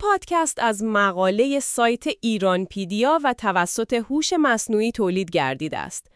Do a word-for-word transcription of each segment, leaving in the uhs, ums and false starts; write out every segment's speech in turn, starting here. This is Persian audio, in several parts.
پادکست از مقاله سایت ایرانپیدیا و توسط هوش مصنوعی تولید گردیده است.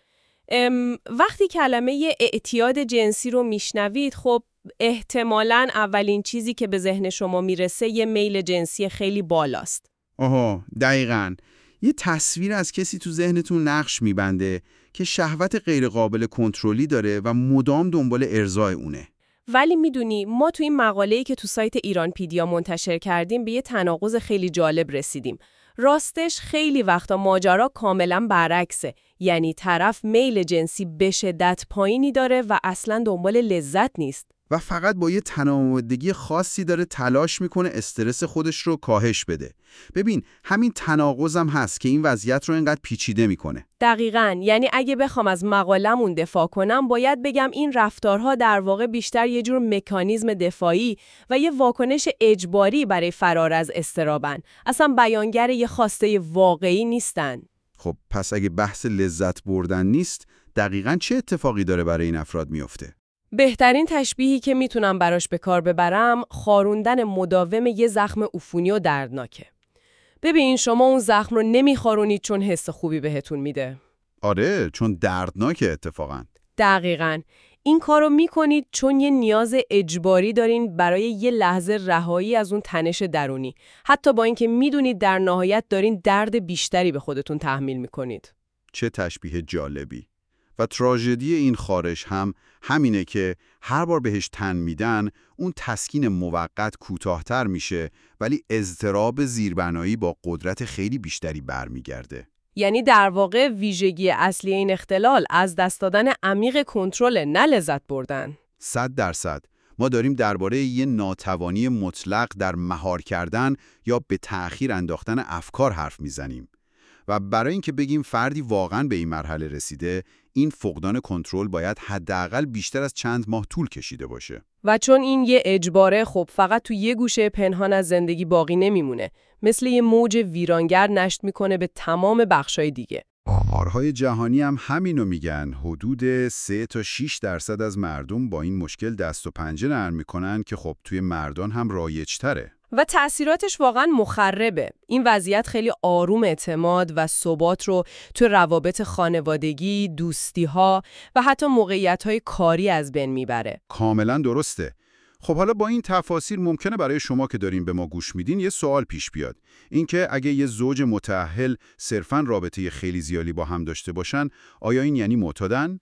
وقتی کلمه اعتیاد جنسی رو میشنوید، خب احتمالاً اولین چیزی که به ذهن شما میرسه یه میل جنسی خیلی بالاست. آها، دقیقاً. یه تصویر از کسی تو ذهنتون نقش میبنده که شهوت غیر قابل کنترلی داره و مدام دنبال ارضای اونه. ولی میدونی ما تو این مقاله‌ای که تو سایت ایرانپیدیا منتشر کردیم به یه تناقض خیلی جالب رسیدیم. راستش خیلی وقتا ماجرا کاملا برعکسه. یعنی طرف میل جنسی به شدت پایینی داره و اصلا دنبال لذت نیست. و فقط با یه تناوب‌دگی خاصی داره تلاش میکنه استرس خودش رو کاهش بده. ببین، همین تناقضم هست که این وضعیت رو اینقدر پیچیده میکنه. دقیقاً. یعنی اگه بخوام از مقالمون دفاع کنم، باید بگم این رفتارها در واقع بیشتر یه جور مکانیزم دفاعی و یه واکنش اجباری برای فرار از اضطرابن. اصلا بیانگر یه خواسته واقعی نیستن. خب پس اگه بحث لذت بردن نیست، دقیقاً چه اتفاقی داره برای این افراد میفته؟ بهترین تشبیهی که میتونم براش به کار ببرم خاروندن مداوم یه زخم عفونی و دردناکه. ببین، شما اون زخم رو نمیخارونید چون حس خوبی بهتون میده. آره، چون دردناکه اتفاقاً. دقیقاً. این کارو میکنید چون یه نیاز اجباری دارین برای یه لحظه رهایی از اون تنش درونی. حتی با اینکه میدونید در نهایت دارین درد بیشتری به خودتون تحمیل میکنید. چه تشبیه جالبی. و تراژدی این خارش هم همینه که هر بار بهش تن میدن اون تسکین موقت کوتاه‌تر میشه، ولی اضطراب زیربنایی با قدرت خیلی بیشتری برمیگرده. یعنی در واقع ویژگی اصلی این اختلال از دست دادن عمیق کنترل، نه لذت بردن. صد درصد. ما داریم درباره یه ناتوانی مطلق در مهار کردن یا به تأخیر انداختن افکار حرف میزنیم. و برای اینکه بگیم فردی واقعاً به این مرحله رسیده، این فقدان کنترل باید حداقل بیشتر از چند ماه طول کشیده باشه. و چون این یه اجباره، خب فقط تو یه گوشه پنهان از زندگی باقی نمیمونه. مثل یه موج ویرانگر نشت میکنه به تمام بخشای دیگه. آمارهای جهانی هم همینو میگن. حدود سه تا شش درصد از مردم با این مشکل دست و پنجه نرم میکنن که خب توی مردان هم رایج‌تره. و تأثیراتش واقعا مخربه. این وضعیت خیلی آروم اعتماد و ثبات رو تو روابط خانوادگی، دوستی‌ها و حتی موقعیت‌های کاری از بین میبره. کاملا درسته. خب حالا با این تفاصیل ممکنه برای شما که دارین به ما گوش میدین یه سوال پیش بیاد. اینکه اگه یه زوج متأهل صرفاً رابطه خیلی زیالی با هم داشته باشن، آیا این یعنی معتادن؟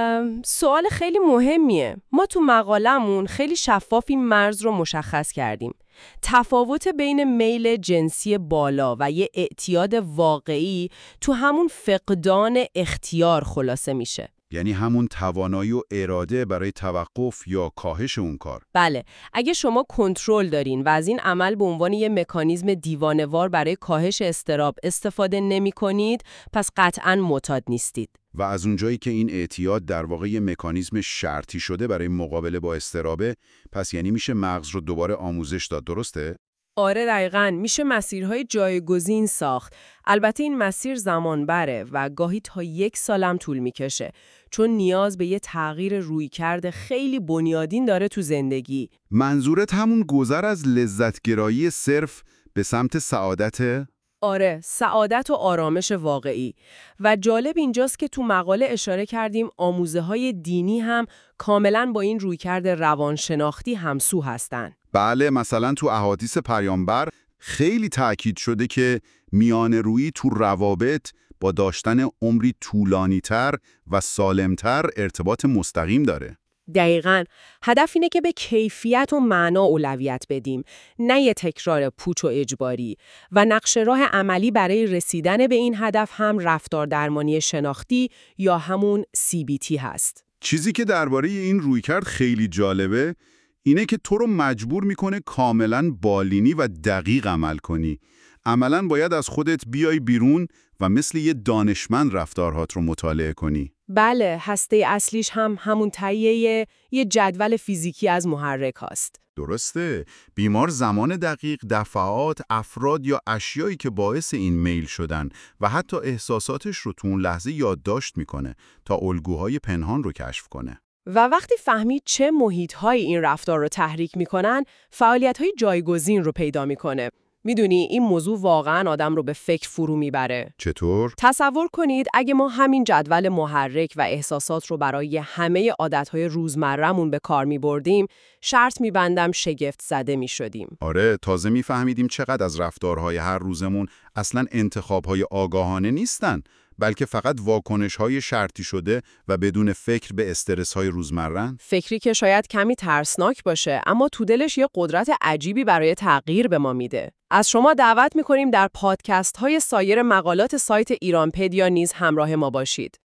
سوال خیلی مهمیه. ما تو مقالمون خیلی شفاف این مرز رو مشخص کردیم. تفاوت بین میل جنسی بالا و یه اعتیاد واقعی تو همون فقدان اختیار خلاصه میشه. یعنی همون توانایی و اراده برای توقف یا کاهش اون کار. بله، اگه شما کنترل دارین و از این عمل به عنوان یه مکانیزم دیوانه‌وار برای کاهش اضطراب استفاده نمی کنید، پس قطعاً معتاد نیستید. و از اونجایی که این اعتیاد در واقع یه مکانیزم شرطی شده برای مقابله با اضطرابه، پس یعنی میشه مغز رو دوباره آموزش داد، درسته؟ آره دقیقاً، میشه مسیرهای جایگزین ساخت. البته این مسیر زمان بره و گاهی تا یک سالم طول میکشه، چون نیاز به یه تغییر رویکرد خیلی بنیادین داره تو زندگی. منظورت همون گذر از لذتگرایی صرف به سمت سعادته؟ آره، سعادت و آرامش واقعی. و جالب اینجاست که تو مقاله اشاره کردیم آموزه‌های دینی هم کاملاً با این رویکرد روانشناختی همسو هستن. بله، مثلا تو احادیث پیامبر خیلی تأکید شده که میان رویی تو روابط با داشتن عمری طولانی‌تر و سالمتر ارتباط مستقیم داره. دقیقاً. هدف اینه که به کیفیت و معنا اولویت بدیم، نه یه تکرار پوچ و اجباری. و نقش راه عملی برای رسیدن به این هدف هم رفتار درمانی شناختی یا همون سی بی تی هست. چیزی که درباره این رویکرد خیلی جالبه اینه که تو رو مجبور میکنه کاملاً بالینی و دقیق عمل کنی. عملاً باید از خودت بیای بیرون و مثل یه دانشمند رفتارهات رو مطالعه کنی. بله، هسته اصلیش هم همون تهیه یه جدول فیزیکی از محرک هاست. درسته. بیمار زمان دقیق، دفعات، افراد یا اشیایی که باعث این میل شدن و حتی احساساتش رو تو اون لحظه یادداشت میکنه تا الگوهای پنهان رو کشف کنه. و وقتی فهمید چه محیط‌هایی این رفتار رو تحریک میکنن، فعالیت‌های جایگزین رو پیدا میکنه. میدونی این موضوع واقعاً آدم رو به فکر فرو میبره. چطور؟ تصور کنید اگه ما همین جدول محرک و احساسات رو برای همه عادتهای روزمره‌مون به کار میبردیم، شرط میبندم شگفت زده میشدیم. آره، تازه میفهمیدیم چقدر از رفتارهای هر روزمون اصلاً انتخابهای آگاهانه نیستن، بلکه فقط واکنش‌های شرطی شده و بدون فکر به استرس‌های روزمره‌ن. فکری که شاید کمی ترسناک باشه، اما تو دلش یه قدرت عجیبی برای تغییر به ما میده. از شما دعوت میکنیم در پادکست‌های سایر مقالات سایت ایرانپدیا نیز همراه ما باشید.